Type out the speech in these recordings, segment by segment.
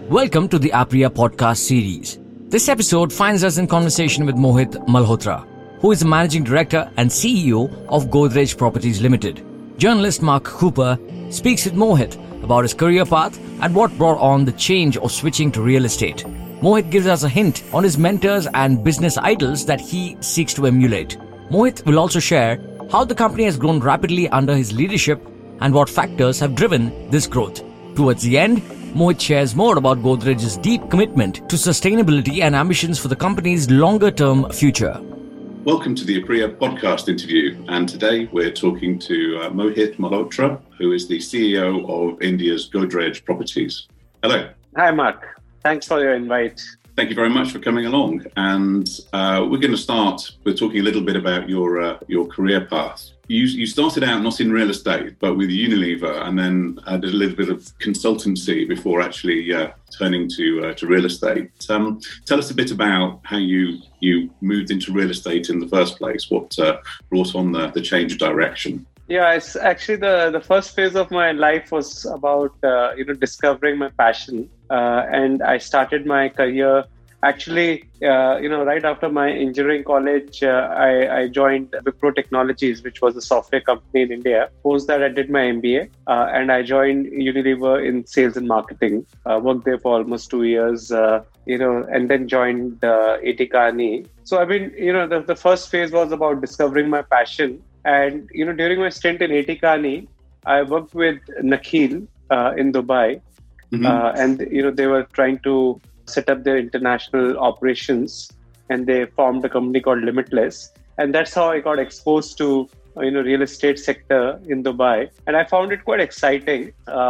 Welcome to the Apriya podcast series. This episode finds us in conversation with Mohit Malhotra, who is the Managing Director and CEO of Godrej Properties Limited. Journalist Mark Cooper speaks with Mohit about his career path and what brought on the change of switching to real estate. Mohit gives us a hint on his mentors and business idols that he seeks to emulate. Mohit will also share how the company has grown rapidly under his leadership and what factors have driven this growth. Towards the end, Mohit shares more about Godrej's deep commitment to sustainability and ambitions for the company's longer-term future. Welcome to the Apriya podcast interview, and today we're talking to Mohit Malhotra, who is the CEO of India's Godrej Properties. Hello. Hi, Mark. Thanks for your invite. Thank you very much for coming along. And we're going to start with talking a little bit about your career path. You started out not in real estate, but with Unilever, and then did a little bit of consultancy before actually turning to real estate. Tell us a bit about how you moved into real estate in the first place. What brought on the change of direction? Yeah, it's actually the first phase of my life was about discovering my passion, and I started my career. Actually, right after my engineering college, I joined Wipro Technologies, which was a software company in India. Post that, I did my MBA, and I joined Unilever in sales and marketing. Worked there for almost 2 years, and then joined A.T. Kearney. So, the first phase was about discovering my passion. And, during my stint in A.T. Kearney, I worked with Nakheel in Dubai. Mm-hmm. And, they were trying to set up their international operations, and they formed a company called Limitless. And that's how I got exposed to, real estate sector in Dubai. And I found it quite exciting.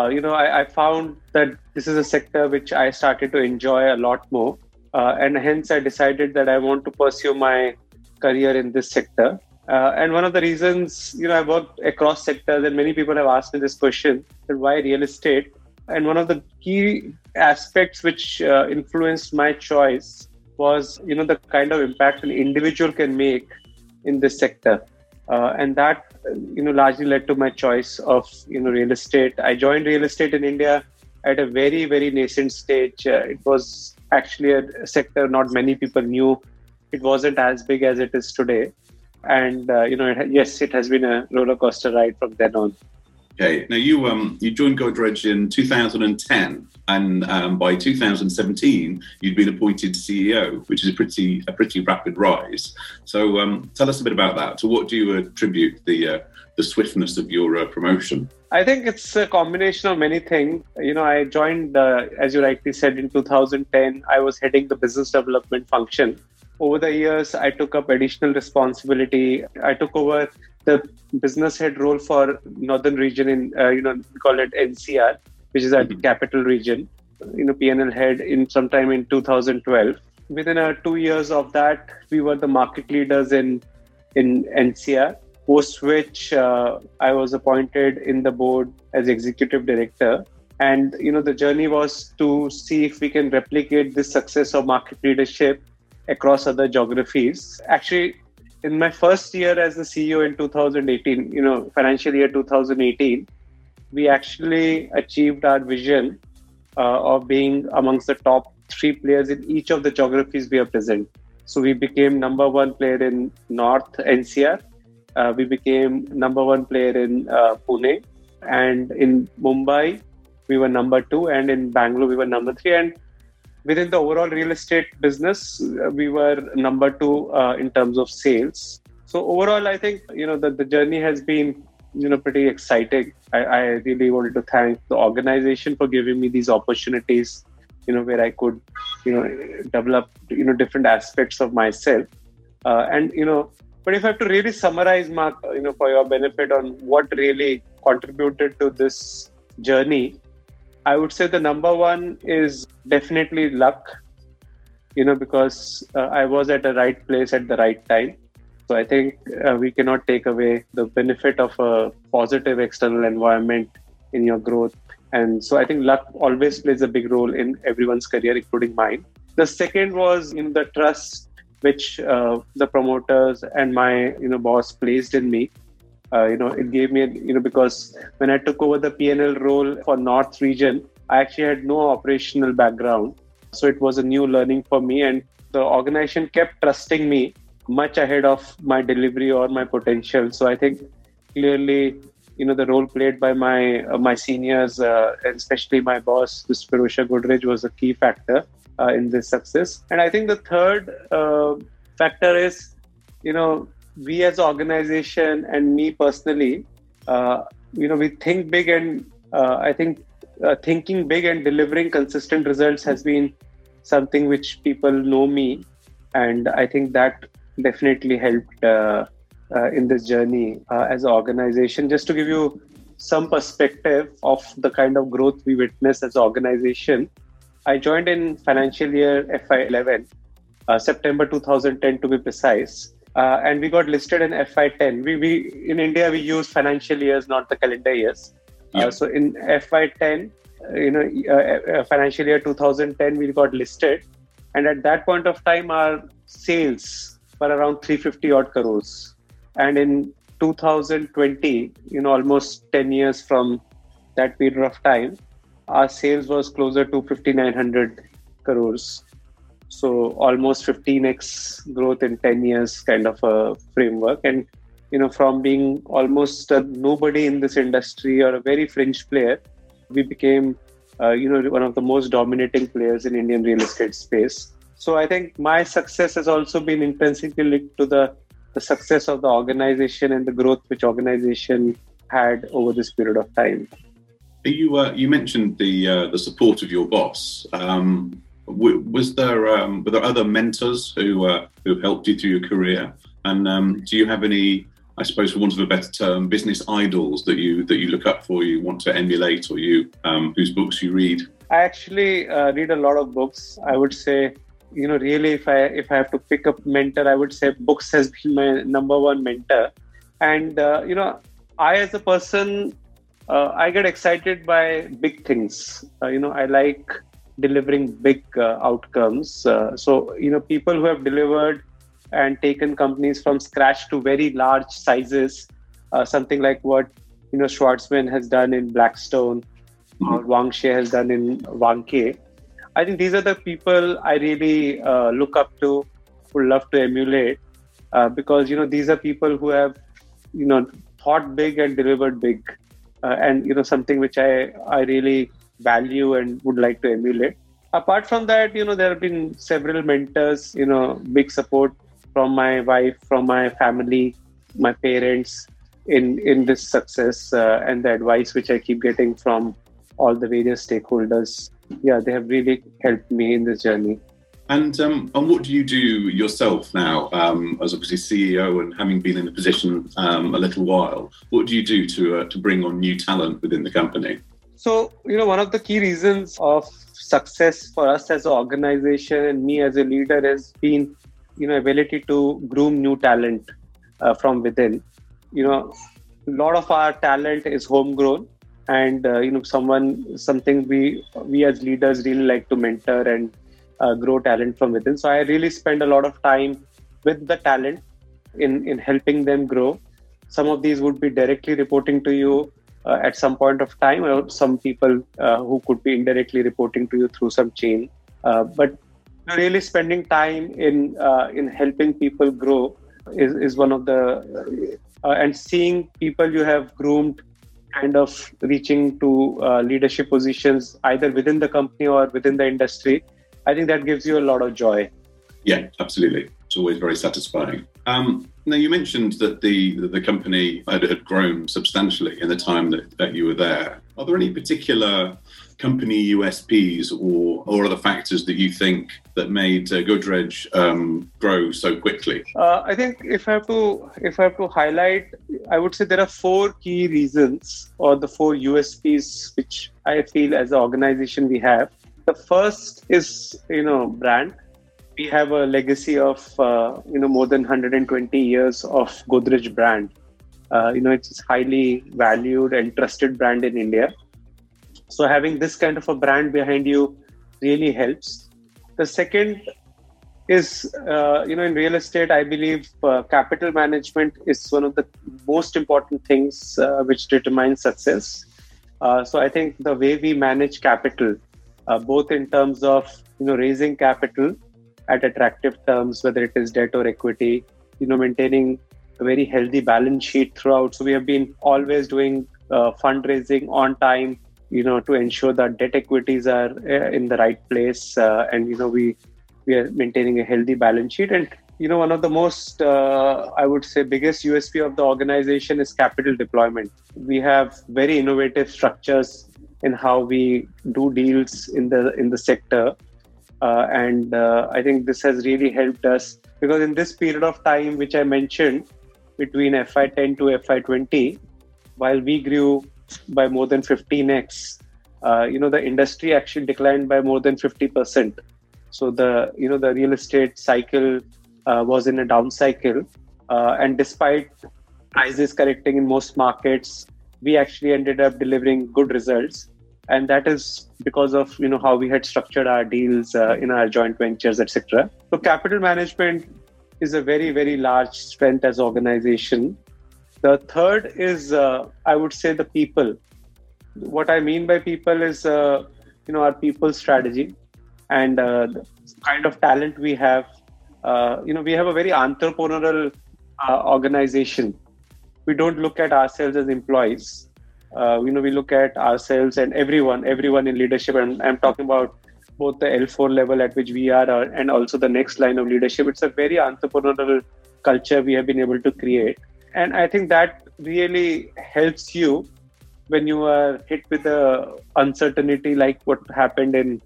I found that this is a sector which I started to enjoy a lot more. And hence I decided that I want to pursue my career in this sector. And one of the reasons, I worked across sectors, and many people have asked me this question, that why real estate? And one of the key aspects which influenced my choice was, the kind of impact an individual can make in this sector. And that, largely led to my choice of, real estate. I joined real estate in India at a very, very nascent stage. It was actually a sector not many people knew. It wasn't as big as it is today. And, it has been a roller coaster ride from then on. Okay. Now, you joined Godrej in 2010, and by 2017, you'd been appointed CEO, which is a pretty rapid rise. So tell us a bit about that. To what do you attribute the swiftness of your promotion? I think it's a combination of many things. I joined, as you rightly said, in 2010. I was heading the business development function. Over the years, I took up additional responsibility. I took over the business head role for northern region in, we call it NCR, which is a capital region, P&L head in sometime in 2012. Within 2 years of that, we were the market leaders in NCR, post which I was appointed in the board as executive director. And, the journey was to see if we can replicate this success of market leadership across other geographies. Actually, in my first year as the CEO in 2018, financial year 2018, we actually achieved our vision of being amongst the top 3 players in each of the geographies we are present. So we became number 1 player in North NCR. We became number 1 player in Pune. And in Mumbai, we were number 2. And in Bangalore, we were number 3. And within the overall real estate business, we were number 2 in terms of sales. So overall, I think, the journey has been, pretty exciting. I really wanted to thank the organization for giving me these opportunities, where I could, develop, different aspects of myself. But if I have to really summarize, Mark, for your benefit on what really contributed to this journey, I would say the number 1 is definitely luck, because I was at the right place at the right time. So I think we cannot take away the benefit of a positive external environment in your growth. And so I think luck always plays a big role in everyone's career, including mine. The second was the trust which the promoters and my boss placed in me. It gave me, because when I took over the P&L role for North region, I actually had no operational background. So it was a new learning for me, and the organization kept trusting me much ahead of my delivery or my potential. So I think clearly, the role played by my seniors, and especially my boss, Mr. Pirojsha Godrej, was a key factor in this success. And I think the third factor is, we as an organization and me personally, we think big, and I think thinking big and delivering consistent results has been something which people know me, and I think that definitely helped in this journey as an organization. Just to give you some perspective of the kind of growth we witnessed as an organization, I joined in financial year FY11, September 2010 to be precise, and we got listed in FY10. We in India we use financial years, not the calendar years. Yeah. So in FY10, financial year 2010, we got listed, and at that point of time, our sales were around 350 odd crores. And in 2020, almost 10 years from that period of time, our sales was closer to 5,900 crores. So almost 15x growth in 10 years kind of a framework. And, from being almost nobody in this industry or a very fringe player, we became, one of the most dominating players in Indian real estate space. So I think my success has also been intrinsically linked to the success of the organization and the growth which organization had over this period of time. You mentioned the support of your boss. Were there other mentors who helped you through your career? And do you have any, I suppose, for want of a better term, business idols that you look up for, you want to emulate, or whose books you read? I actually read a lot of books. I would say, really, if I have to pick a mentor, I would say books has been my number one mentor. And I as a person, I get excited by big things. I like delivering big outcomes. So people who have delivered and taken companies from scratch to very large sizes, something like what Schwartzman has done in Blackstone, or Wang Xie has done in Vanke. I think these are the people I really look up to, would love to emulate, because these are people who have thought big and delivered big, and something which I really value and would like to emulate. Apart from that, there have been several mentors, big support from my wife, from my family, my parents in this success, and the advice which I keep getting from all the various stakeholders. Yeah, they have really helped me in this journey. And what do you do yourself now, as obviously CEO and having been in the position a little while? What do you do to bring on new talent within the company? So, one of the key reasons of success for us as an organization and me as a leader has been, ability to groom new talent from within. A lot of our talent is homegrown, and something we as leaders really like to mentor and grow talent from within. So I really spend a lot of time with the talent in helping them grow. Some of these would be directly reporting to you at some point of time, or some people who could be indirectly reporting to you through some chain. But really spending time in helping people grow is one of the and seeing people you have groomed kind of reaching to leadership positions either within the company or within the industry. I think that gives you a lot of joy. Yeah, absolutely. It's always very satisfying. Now, you mentioned that the company had grown substantially in the time that you were there. Are there any particular company USPs or other factors that you think that made Godrej grow so quickly? I think if I have to highlight, I would say there are 4 key reasons, or the 4 USPs which I feel as an organization we have. The first is brand. We have a legacy of more than 120 years of Godrej brand. It's highly valued and trusted brand in India. So having this kind of a brand behind you really helps. The second is, in real estate, I believe capital management is one of the most important things which determines success. So I think the way we manage capital, both in terms of raising capital at attractive terms, whether it is debt or equity, maintaining a very healthy balance sheet throughout. So we have been always doing fundraising on time, to ensure that debt equities are in the right place, and we are maintaining a healthy balance sheet. And one of the most, I would say, biggest USP of the organization is capital deployment. We have very innovative structures in how we do deals in the sector, and I think this has really helped us, because in this period of time, which I mentioned, between FY10 to FY20, while we grew by more than 15x, the industry actually declined by more than 50%. So the real estate cycle was in a down cycle, and despite prices correcting in most markets, we actually ended up delivering good results, and that is because of how we had structured our deals in our joint ventures, etc. So capital management is a very, very large strength as organization. The third is, I would say, the people. What I mean by people is, our people strategy and the kind of talent we have. We have a very entrepreneurial organization. We don't look at ourselves as employees. We look at ourselves and everyone in leadership. And I'm talking about both the L4 level at which we are and also the next line of leadership. It's a very entrepreneurial culture we have been able to create. And I think that really helps you when you are hit with the uncertainty like what happened in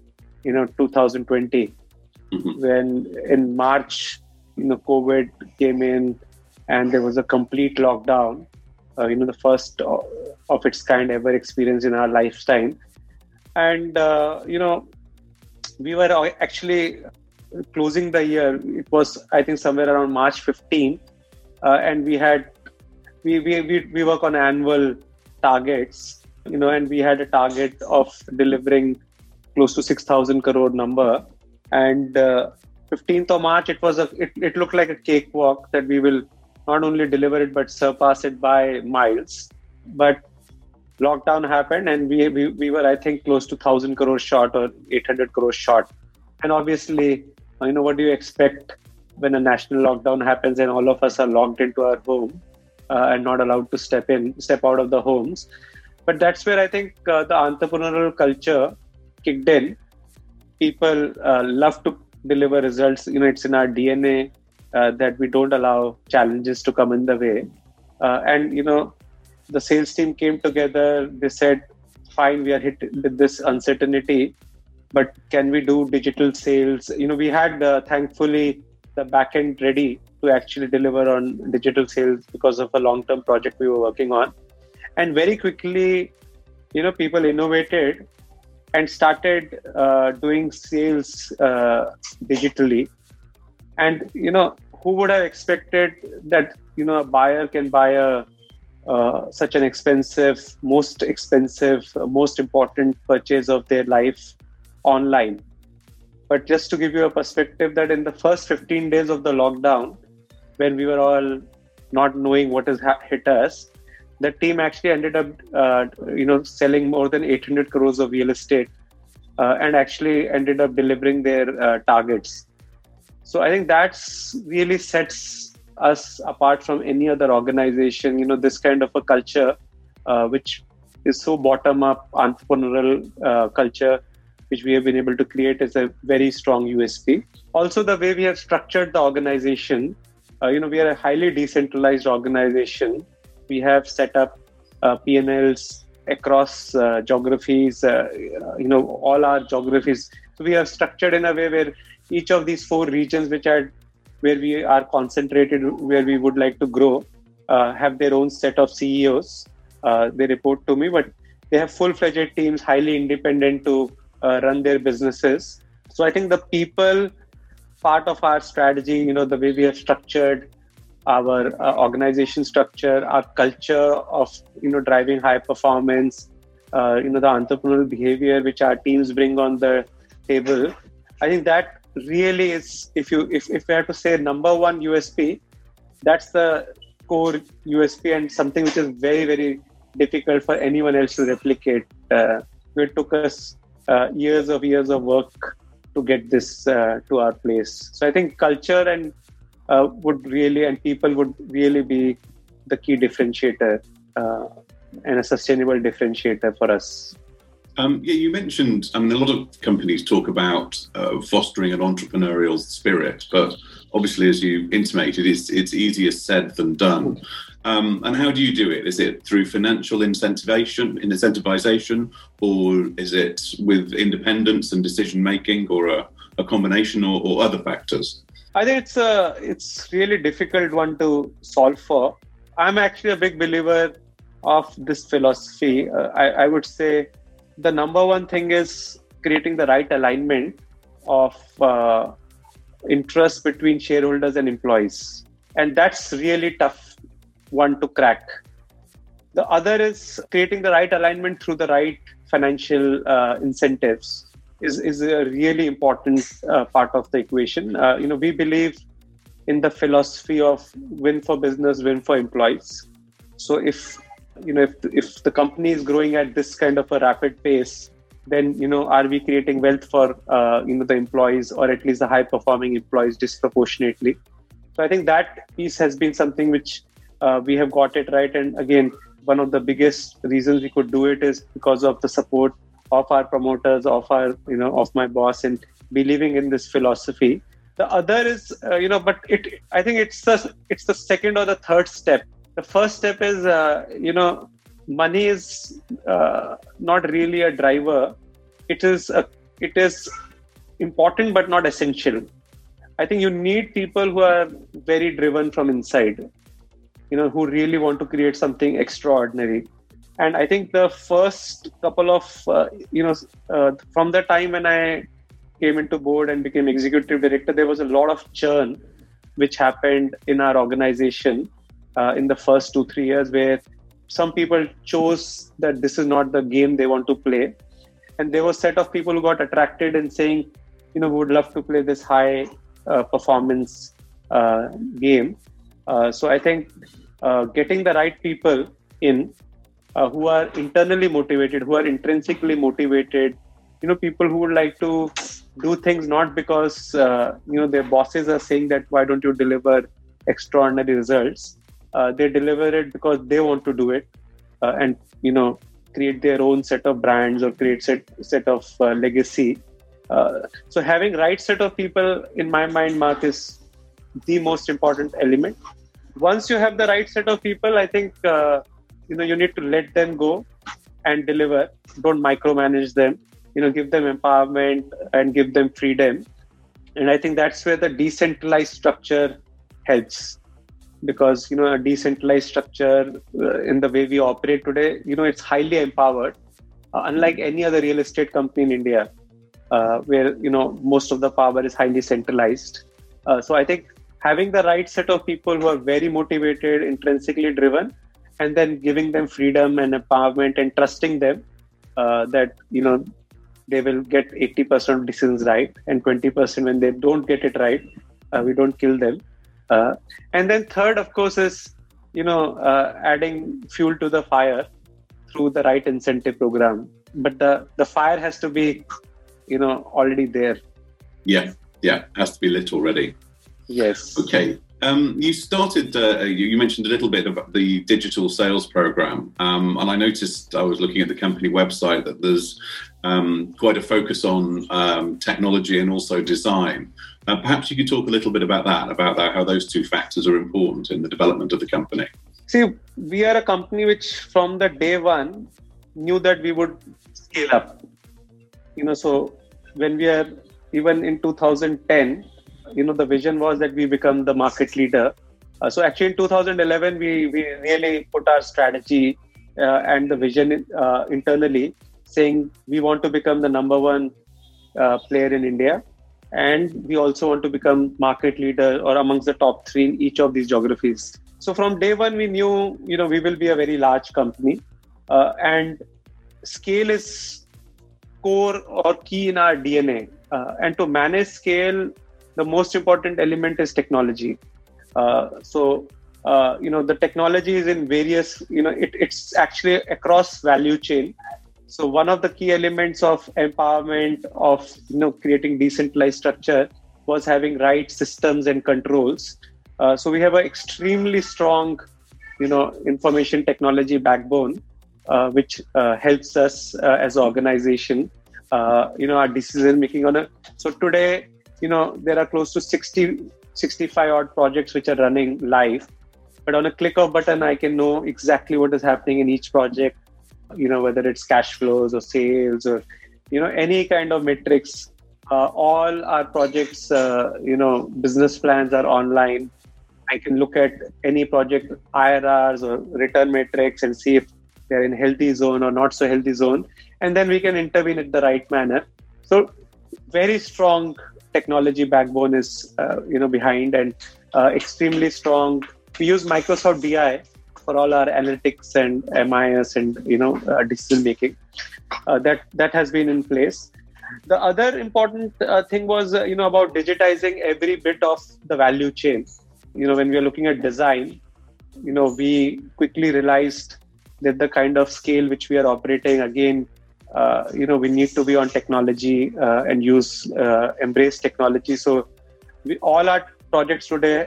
2020, when in March, COVID came in and there was a complete lockdown, the first of its kind ever experienced in our lifetime. And, we were actually closing the year. It was, I think, somewhere around March 15. And we work on annual targets, and we had a target of delivering close to 6,000 crore number. And 15th of March, it looked like a cakewalk that we will not only deliver it, but surpass it by miles. But lockdown happened and we were, I think, close to 1,000 crore short or 800 crore short. And obviously, what do you expect when a national lockdown happens and all of us are locked into our home and not allowed to step out of the homes? But that's where I think the entrepreneurial culture kicked in. People love to deliver results. It's in our DNA that we don't allow challenges to come in the way. And the sales team came together. They said, fine, we are hit with this uncertainty, but can we do digital sales? We had, thankfully, the backend ready to actually deliver on digital sales because of a long-term project we were working on. And very quickly, people innovated and started doing sales digitally. And, who would have expected that, a buyer can buy such an most important purchase of their life online. But just to give you a perspective, that in the first 15 days of the lockdown, when we were all not knowing what has hit us, the team actually ended up, selling more than 800 crores of real estate and actually ended up delivering their targets. So I think that's really sets us apart from any other organization, this kind of a culture, which is so bottom-up entrepreneurial culture, which we have been able to create, is a very strong USP. Also, the way we have structured the organization, we are a highly decentralized organization. We have set up P&Ls across geographies, all our geographies. So we have structured in a way where each of these 4 regions, where we are concentrated, where we would like to grow, have their own set of CEOs. They report to me, but they have full-fledged teams, highly independent to run their businesses. So I think the people part of our strategy, the way we have structured our organization structure, our culture of, driving high performance, the entrepreneurial behavior which our teams bring on the table. I think that really is, if we have to say number one USP, that's the core USP and something which is very, very difficult for anyone else to replicate. It took us years of work to get this to our place. So I think culture and people would really be the key differentiator and a sustainable differentiator for us. You mentioned, a lot of companies talk about fostering an entrepreneurial spirit, but obviously, as you intimated, it's easier said than done. And how do you do it? Is it through financial incentivization, or is it with independence and decision making, or a combination, or other factors? I think it's really difficult one to solve for. I'm actually a big believer of this philosophy. I would say the number one thing is creating the right alignment of interest between shareholders and employees. And that's really tough one to crack. The other is creating the right alignment through the right financial incentives is a really important part of the equation. We believe in the philosophy of win for business, win for employees. So if the company is growing at this kind of a rapid pace, then are we creating wealth for the employees, or at least the high performing employees disproportionately? So I think that piece has been something which we have got it right. And again, one of the biggest reasons we could do it is because of the support of our promoters, of my boss, and believing in this philosophy. The other is, I think it's the second or the third step. The first step is, money is not really a driver. It is important, but not essential. I think you need people who are very driven from inside, who really want to create something extraordinary. And I think the first couple of, from the time when I came into board and became executive director, there was a lot of churn which happened in our organization in the first 2-3 years, where some people chose that this is not the game they want to play. And there was a set of people who got attracted and saying, we would love to play this high performance game. So I think getting the right people in who are internally motivated, who are intrinsically motivated, people who would like to do things not because, their bosses are saying that, why don't you deliver extraordinary results? They deliver it because they want to do it and, create their own set of brands or create set of legacy. So having right set of people, in my mind, Mark, is the most important element. Once you have the right set of people, I think, you need to let them go and deliver. Don't micromanage them, give them empowerment and give them freedom. And I think that's where the decentralized structure helps. Because, a decentralized structure in the way we operate today, it's highly empowered. Unlike any other real estate company in India, where, most of the power is highly centralized. So I think having the right set of people who are very motivated, intrinsically driven, and then giving them freedom and empowerment and trusting them that, they will get 80% of decisions right, and 20% when they don't get it right, we don't kill them. And then third, of course, is, adding fuel to the fire through the right incentive program. But the fire has to be, already there. Yeah. Has to be lit already. Yes. Okay. You started, you mentioned a little bit about the digital sales program. And I noticed, I was looking at the company website, that there's quite a focus on technology and also design. Perhaps you could talk a little bit about that, how those two factors are important in the development of the company. See, we are a company which from the day one knew that we would scale up. So when we are, even in 2010, the vision was that we become the market leader. So actually in 2011, we really put our strategy and the vision internally, saying we want to become the number one player in India. And we also want to become market leader or amongst the top 3 in each of these geographies. So from day one, we knew, we will be a very large company. And scale is core or key in our DNA. And to manage scale, the most important element is technology. So the technology is in various, it's actually across value chain. So one of the key elements of empowerment of, creating decentralized structure was having right systems and controls. So we have an extremely strong, information technology backbone, which helps us as an organization, our decision making so today, there are close to 65 odd projects which are running live. But on a click of button, I can know exactly what is happening in each project, whether it's cash flows or sales or, any kind of metrics. All our projects, business plans are online. I can look at any project IRRs or return metrics and see if they're in healthy zone or not so healthy zone. And then we can intervene in the right manner. So very strong technology backbone is, behind, and extremely strong. We use Microsoft BI for all our analytics and MIS and, decision making. That has been in place. The other important thing was, about digitizing every bit of the value chain. When we are looking at design, we quickly realized that the kind of scale which we are operating, again, we need to be on technology and embrace technology. So all our projects today,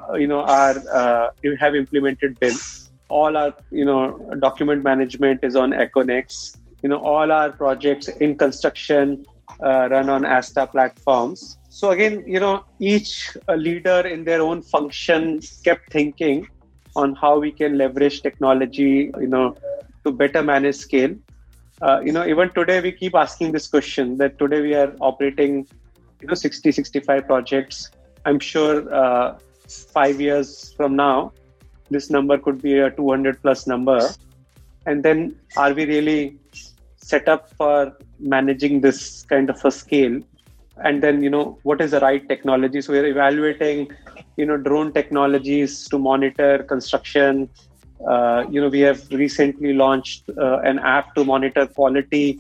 have implemented BIM. All our, document management is on Econex. All our projects in construction run on Asta platforms. So again, each leader in their own function kept thinking on how we can leverage technology, to better manage scale. Even today we keep asking this question, that today we are operating, 60, 65 projects. I'm sure 5 years from now, this number could be a 200 plus number. And then are we really set up for managing this kind of a scale? And then, what is the right technology? So we're evaluating, drone technologies to monitor construction. We have recently launched an app to monitor quality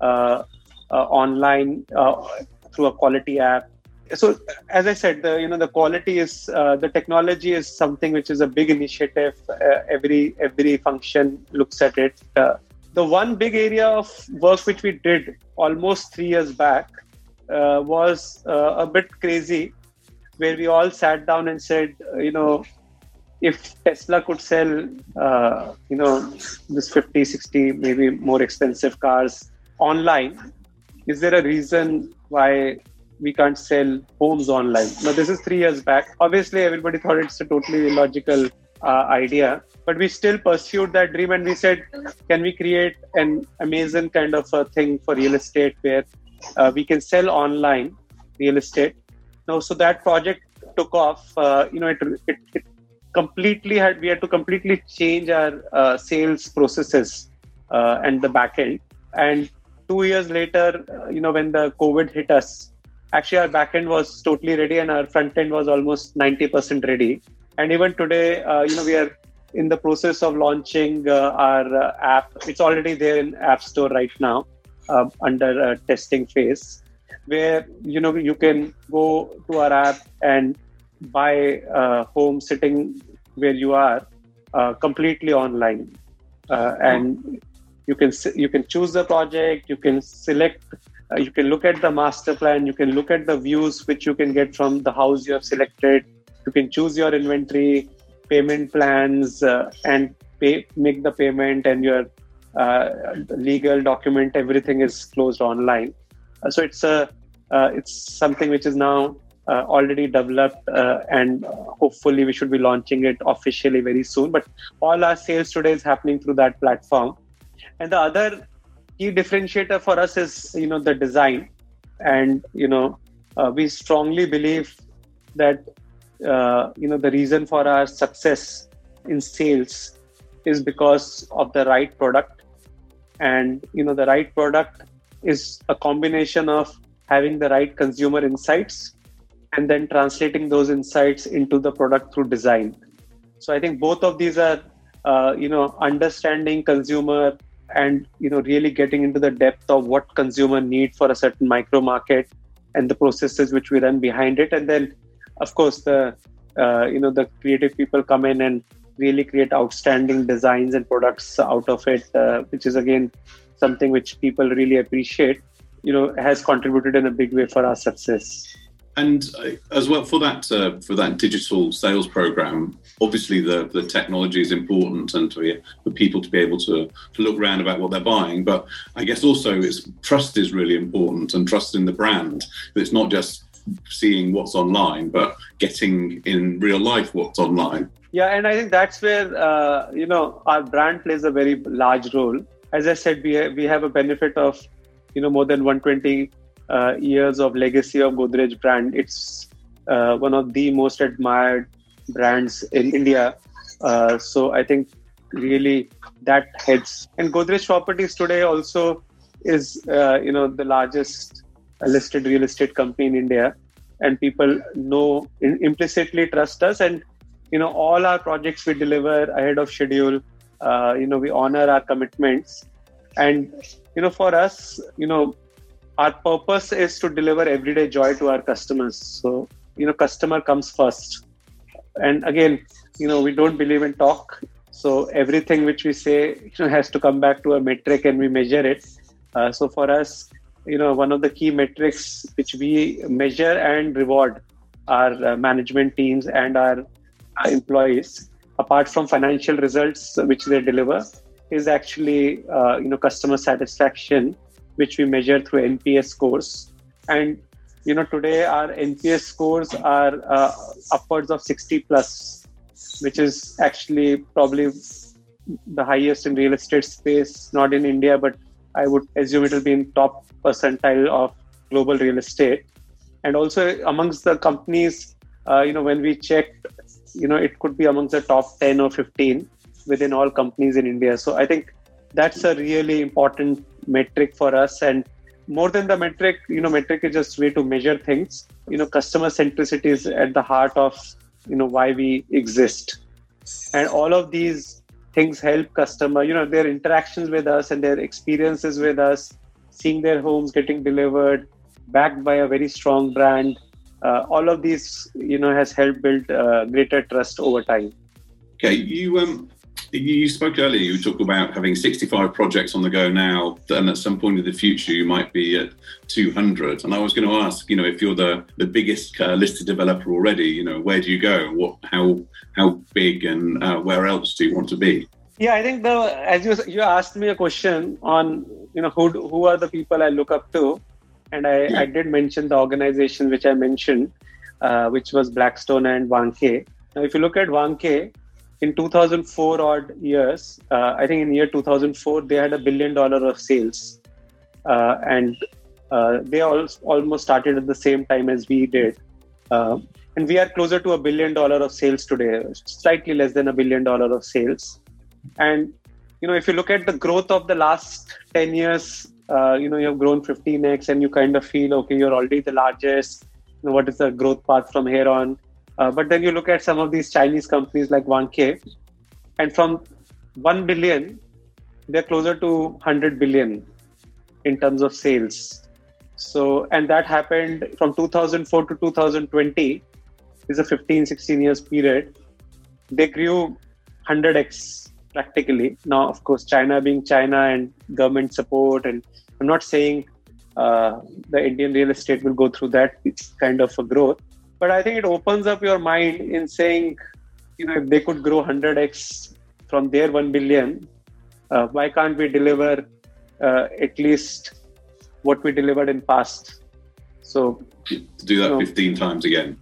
online through a quality app. So as I said, the quality is, the technology is something which is a big initiative. Every function looks at it. The one big area of work which we did almost 3 years back was a bit crazy, where we all sat down and said, if Tesla could sell, this 50, 60, maybe more expensive cars online, is there a reason why we can't sell homes online? Now, this is 3 years back. Obviously, everybody thought it's a totally illogical idea, but we still pursued that dream, and we said, can we create an Amazon kind of a thing for real estate where we can sell online real estate? Now, so that project took off. It completely we had to completely change our sales processes and the back end. And 2 years later, when the COVID hit us, actually our back end was totally ready and our front end was almost 90% ready. And even today, we are in the process of launching our app. It's already there in App Store right now under a testing phase, where, you can go to our app and buy a home sitting where you are completely online. And you can choose the project, you can select, you can look at the master plan, you can look at the views which you can get from the house you have selected. You can choose your inventory, payment plans, and make the payment, and your legal document, everything is closed online. So it's something which is now already developed, and hopefully we should be launching it officially very soon. But all our sales today is happening through that platform. And the other key differentiator for us is, the design. And, we strongly believe that, the reason for our success in sales is because of the right product. And, the right product is a combination of having the right consumer insights and then translating those insights into the product through design. So I think both of these are, understanding consumer and, really getting into the depth of what consumer need for a certain micro market and the processes which we run behind it. And then, of course, the the creative people come in and really create outstanding designs and products out of it, which is again something which people really appreciate, has contributed in a big way for our success. And as well, for that digital sales program, obviously the technology is important, and for people to be able to look around about what they're buying. But I guess also trust is really important, and trust in the brand. It's not just seeing what's online, but getting in real life what's online. Yeah, and I think that's where our brand plays a very large role. As I said, we have a benefit of more than 120 years of legacy of Godrej brand. It's one of the most admired brands in India. So I think really that helps. And Godrej Properties today also is the largest listed real estate company in India, and people know implicitly trust us, and all our projects we deliver ahead of schedule. We honor our commitments, and for us, our purpose is to deliver everyday joy to our customers. So, customer comes first. And again, we don't believe in talk. So everything which we say, has to come back to a metric, and we measure it. So for us, one of the key metrics which we measure and reward our management teams and our employees, apart from financial results which they deliver, is actually, customer satisfaction, which we measure through NPS scores. And, today our NPS scores are upwards of 60 plus, which is actually probably the highest in real estate space, not in India, but I would assume it will be in top percentile of global real estate. And also amongst the companies, when we checked, it could be amongst the top 10 or 15 within all companies in India. So I think that's a really important metric for us. And more than the metric, metric is just a way to measure things. Customer centricity is at the heart of, why we exist. And all of these things help customer, their interactions with us and their experiences with us, seeing their homes getting delivered, backed by a very strong brand. All of these, has helped build greater trust over time. Okay, you spoke earlier, you talked about having 65 projects on the go now, and at some point in the future you might be at 200. And I was going to ask, if you're the biggest listed developer already, where do you go? How big, and where else do you want to be? Yeah, I think as you asked me a question on, who are the people I look up to, and I did mention the organization which I mentioned, which was Blackstone and Vanke. Now, if you look at Vanke, in 2004 odd years, I think in year 2004, they had $1 billion of sales. And they almost started at the same time as we did. And we are closer to $1 billion of sales today, slightly less than $1 billion of sales. And, if you look at the growth of the last 10 years, you have grown 15x, and you kind of feel, okay, you're already the largest. What is the growth path from here on? But then you look at some of these Chinese companies like Vanke, and from 1 billion, they're closer to 100 billion in terms of sales. So, and that happened from 2004 to 2020 is a 15-16 years period. They grew 100x practically. Now, of course, China being China and government support, and I'm not saying the Indian real estate will go through that kind of a growth. But I think it opens up your mind in saying, if they could grow 100x from their 1 billion, why can't we deliver at least what we delivered in past? So to do that 15 times again.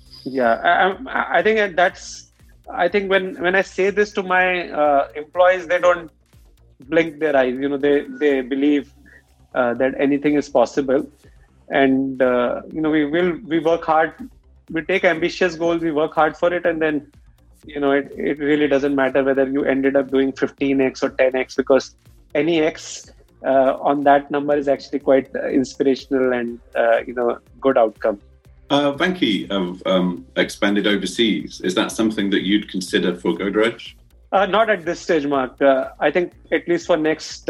Yeah, I think that's. I think when I say this to my employees, they don't blink their eyes. They believe that anything is possible, and we work hard. We take ambitious goals, we work hard for it, and then, it really doesn't matter whether you ended up doing 15x or 10x, because any x on that number is actually quite inspirational and, good outcome. Vanke have expanded overseas. Is that something that you'd consider for Godrej? Not at this stage, Mark. I think at least for next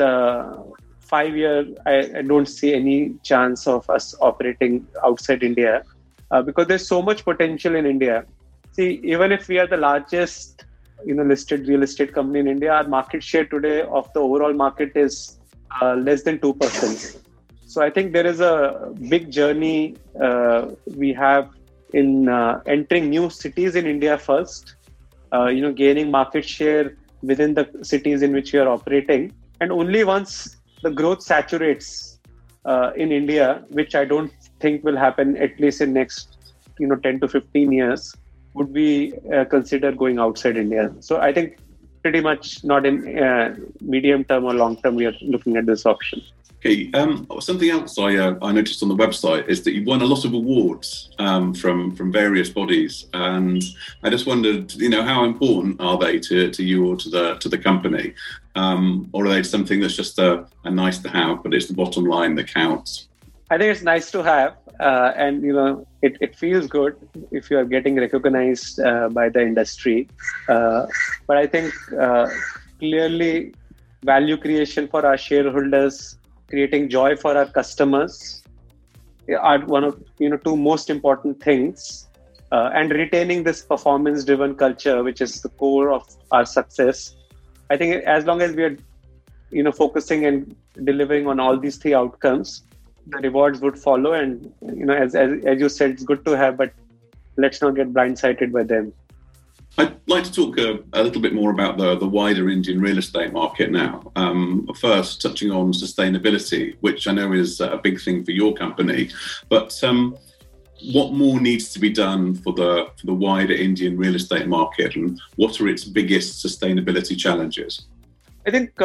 5 years, I don't see any chance of us operating outside India. Because there's so much potential in India. See, even if we are the largest, listed real estate company in India, our market share today of the overall market is less than 2%. So I think there is a big journey we have in entering new cities in India first, gaining market share within the cities in which we are operating. And only once the growth saturates in India, which I don't think will happen at least in next 10 to 15 years, would we consider going outside India. So I think pretty much not in medium term or long term, we are looking at this option. Okay. Something else I noticed on the website is that you've won a lot of awards from various bodies, and I just wondered, how important are they to you or to the company, or are they something that's just a nice to have, but it's the bottom line that counts? I think it's nice to have, and it feels good if you are getting recognized by the industry. But I think clearly value creation for our shareholders, creating joy for our customers are one of two most important things, and retaining this performance-driven culture, which is the core of our success. I think as long as we are focusing and delivering on all these three outcomes, the rewards would follow. And as you said, it's good to have, but let's not get blindsided by them. I'd like to talk a little bit more about the wider Indian real estate market now. First, touching on sustainability, which I know is a big thing for your company. But what more needs to be done for the wider Indian real estate market, and what are its biggest sustainability challenges? I think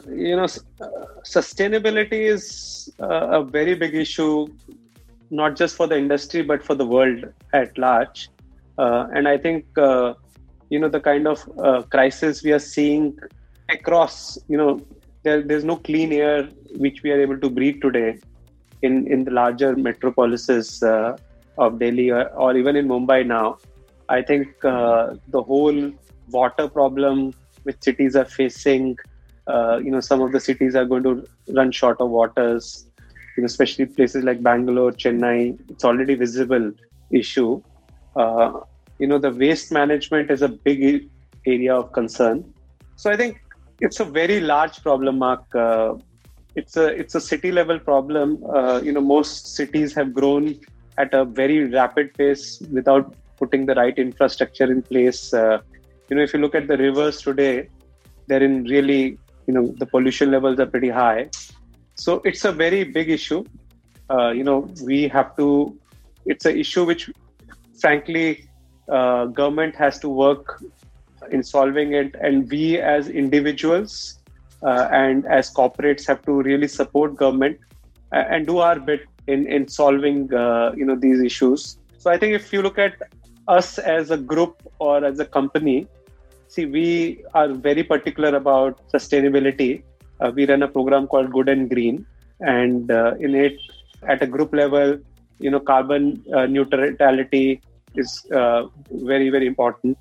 sustainability is a very big issue, not just for the industry but for the world at large. And I think the kind of crisis we are seeing across, there's no clean air which we are able to breathe today in the larger metropolises of Delhi or even in Mumbai now. I think the whole water problem which cities are facing, some of the cities are going to run short of waters, especially places like Bangalore, Chennai. It's already visible issue. The waste management is a big area of concern. So I think it's a very large problem, Mark. It's a city level problem. Most cities have grown at a very rapid pace without putting the right infrastructure in place. If you look at the rivers today, they're in really, the pollution levels are pretty high. So it's a very big issue. We have to, it's an issue which frankly, government has to work in solving it, and we as individuals and as corporates have to really support government and do our bit in solving these issues. So I think if you look at us as a group or as a company, see, we are very particular about sustainability. We run a program called Good and Green, and in it, at a group level, carbon neutrality is very, very important.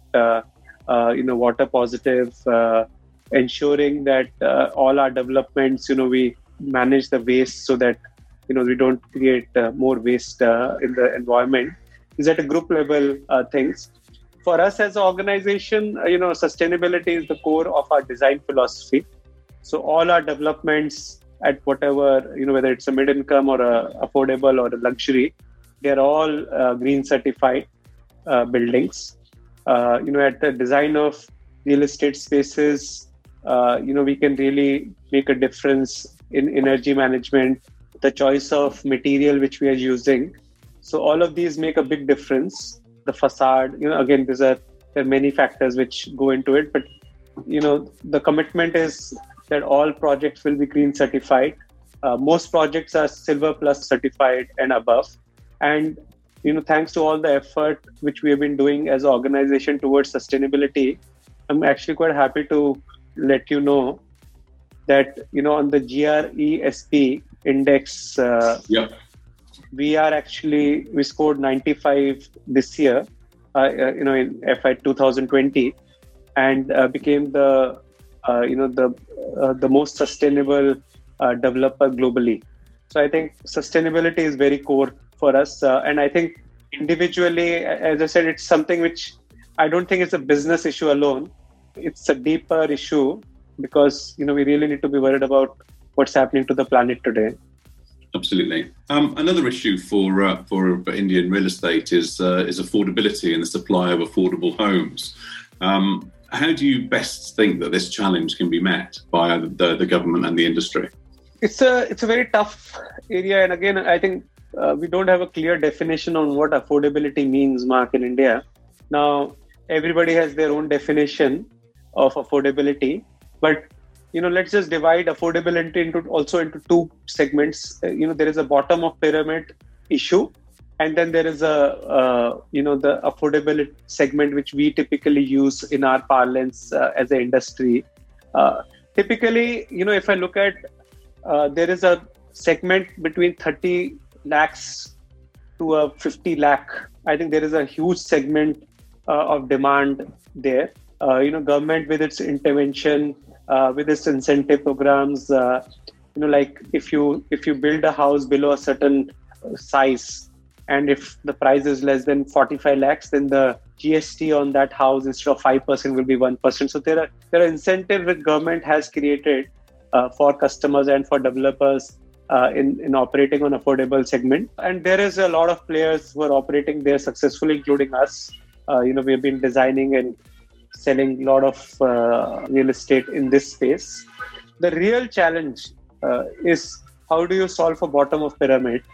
Water positive, ensuring that all our developments, we manage the waste so that, we don't create more waste in the environment. Is at a group level things. For us as an organization, sustainability is the core of our design philosophy. So all our developments at whatever, whether it's a mid-income or a affordable or a luxury, they're all green certified buildings. At the design of real estate spaces, we can really make a difference in energy management, the choice of material which we are using. So all of these make a big difference. The facade, again, there are many factors which go into it, but the commitment is that all projects will be green certified. Most projects are Silver Plus certified and above. And thanks to all the effort which we have been doing as an organization towards sustainability, I'm actually quite happy to let you know that on the GRESB index, we scored 95 this year, in FY 2020, and became the most sustainable developer globally. So I think sustainability is very core for us, and I think individually, as I said, it's something which I don't think it's a business issue alone. It's a deeper issue because, we really need to be worried about what's happening to the planet today. Absolutely. Another issue for Indian real estate is affordability and the supply of affordable homes. How do you best think that this challenge can be met by the government and the industry? It's a very tough area, and again, I think we don't have a clear definition on what affordability means, Mark, in India. Now, everybody has their own definition of affordability, but let's just divide affordability into two segments. There is a bottom of pyramid issue, and then there is the affordability segment, which we typically use in our parlance as an industry. Typically, if I look at, there is a segment between 30 lakhs to 50 lakh. I think there is a huge segment of demand there. Government with its intervention, with its incentive programs, like if you build a house below a certain size, and if the price is less than 45 lakhs, then the GST on that house instead of 5% will be 1%. So there are incentives that government has created for customers and for developers in operating on affordable segment. And there is a lot of players who are operating there successfully, including us. We've been designing and selling a lot of real estate in this space. The real challenge is how do you solve for bottom of pyramid?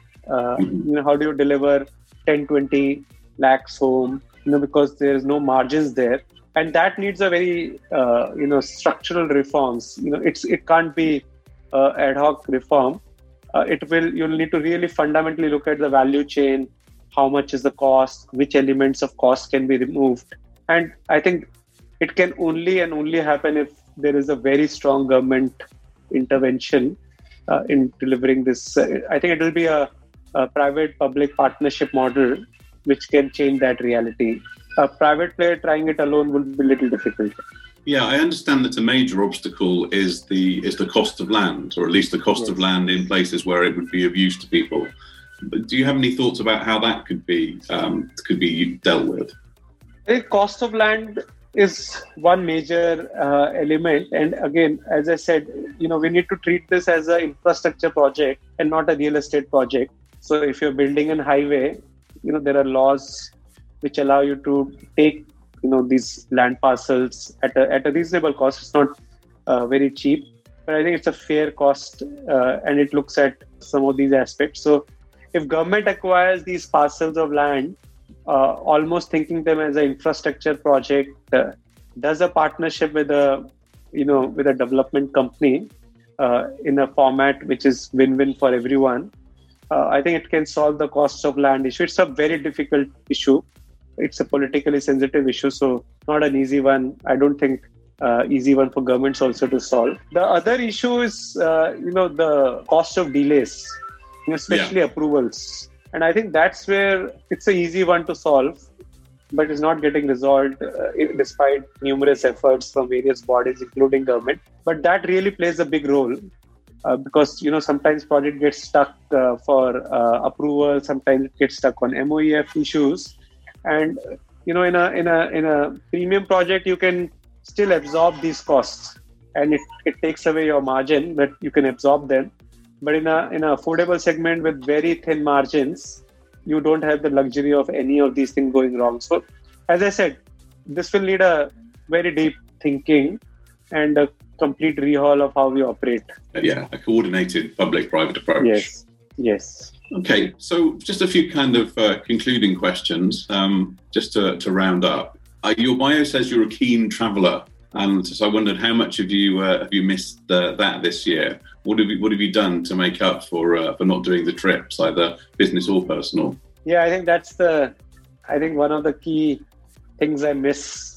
How do you deliver 10, 20 lakhs home? Because there is no margins there. And that needs a very, structural reforms. It can't be ad hoc reform. You'll need to really fundamentally look at the value chain. How much is the cost? Which elements of cost can be removed? And I think it can only happen if there is a very strong government intervention in delivering this. I think it will be a private-public partnership model which can change that reality. A private player trying it alone will be a little difficult. Yeah, I understand that a major obstacle is the cost of land, or at least the cost of land in places where it would be of use to people. But do you have any thoughts about how that could be dealt with? I think cost of land is one major element. And again, as I said, we need to treat this as an infrastructure project and not a real estate project. So if you're building a highway, there are laws which allow you to take, these land parcels at a reasonable cost. It's not very cheap, but I think it's a fair cost, and it looks at some of these aspects. So if government acquires these parcels of land, almost thinking them as an infrastructure project, does a partnership with a development company in a format which is win-win for everyone, I think it can solve the cost of land issue. It's a very difficult issue. It's a politically sensitive issue, so not an easy one. I don't think easy one for governments also to solve. The other issue is, the cost of delays, especially approvals. And I think that's where it's an easy one to solve, but it's not getting resolved despite numerous efforts from various bodies, including government. But that really plays a big role because, sometimes project gets stuck for approval, sometimes it gets stuck on MOEF issues. And, in a premium project, you can still absorb these costs and it takes away your margin, but you can absorb them. But in a affordable segment with very thin margins, you don't have the luxury of any of these things going wrong. So, as I said, this will need a very deep thinking and a complete rehaul of how we operate. Yeah, a coordinated public-private approach. Yes. Okay, so just a few kind of concluding questions, just to round up. Your bio says you're a keen traveller, and so I wondered how much have you missed that this year? What have you done to make up for not doing the trips, either business or personal? Yeah, I think that's one of the key things I miss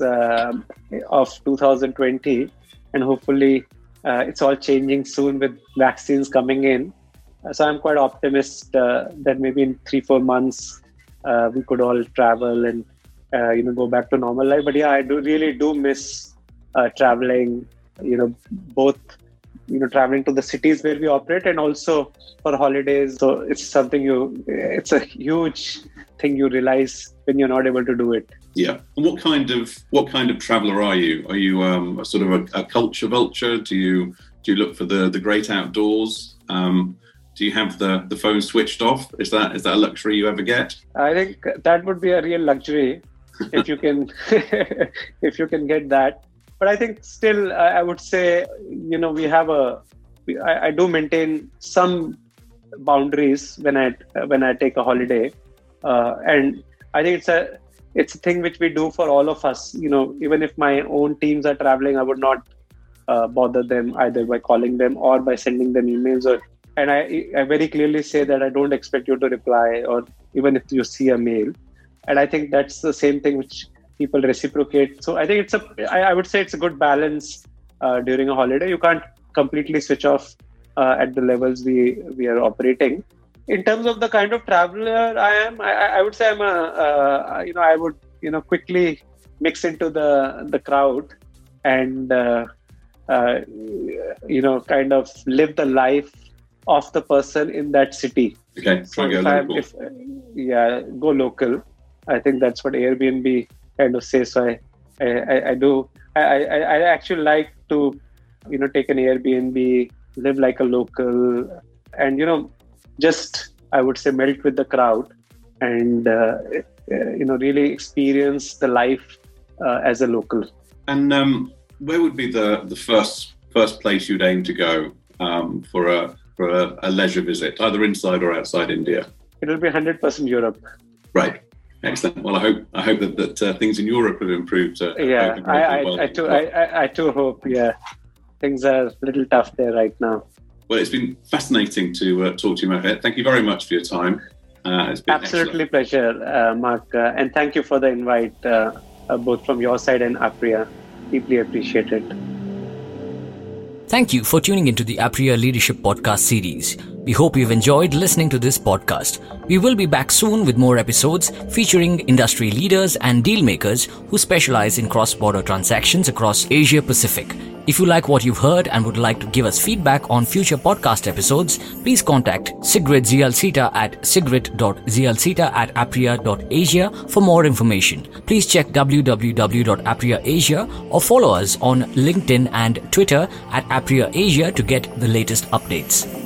of 2020, and hopefully it's all changing soon with vaccines coming in. So I'm quite optimistic that maybe in 3-4 months we could all travel and go back to normal life. But yeah, I really do miss traveling. Both traveling to the cities where we operate and also for holidays. So it's something it's a huge thing you realize when you're not able to do it. Yeah. And what kind of traveller are you? Are you a sort of a culture vulture? Do you look for the great outdoors? Do you have the phone switched off? Is that a luxury you ever get? I think that would be a real luxury if you can if you can get that. But I think still I would say, we have I do maintain some boundaries when I take a holiday, and I think it's a thing which we do for all of us. Even if my own teams are traveling, I would not bother them either by calling them or by sending them emails. And I very clearly say that I don't expect you to reply, or even if you see a mail. And I think that's the same thing which people reciprocate. So I think I would say it's a good balance during a holiday. You can't completely switch off at the levels we are operating. In terms of the kind of traveler I am, I would say I'm I would quickly mix into the crowd and kind of live the life of the person in that city. Okay, so go local. I think that's what Airbnb kind of says. So I do. I actually like to take an Airbnb, live like a local, and just I would say melt with the crowd and really experience the life as a local. And where would be the first place you'd aim to go for a leisure visit, either inside or outside India? It'll be 100% Europe. Right. Excellent. Well, I hope that things in Europe have improved. I too hope. Yeah, things are a little tough there right now. Well, it's been fascinating to talk to you, Mohit. Thank you very much for your time. It's been absolutely pleasure, Mark, and thank you for the invite, both from your side and Apria. Deeply appreciated. Thank you for tuning into the Apria Leadership Podcast series. We hope you've enjoyed listening to this podcast. We will be back soon with more episodes featuring industry leaders and deal makers who specialize in cross-border transactions across Asia Pacific. If you like what you've heard and would like to give us feedback on future podcast episodes, please contact Sigrid Zialsita at sigrid.zialsita@apria.asia for more information. Please check www.apria.asia or follow us on LinkedIn and Twitter at Apria Asia to get the latest updates.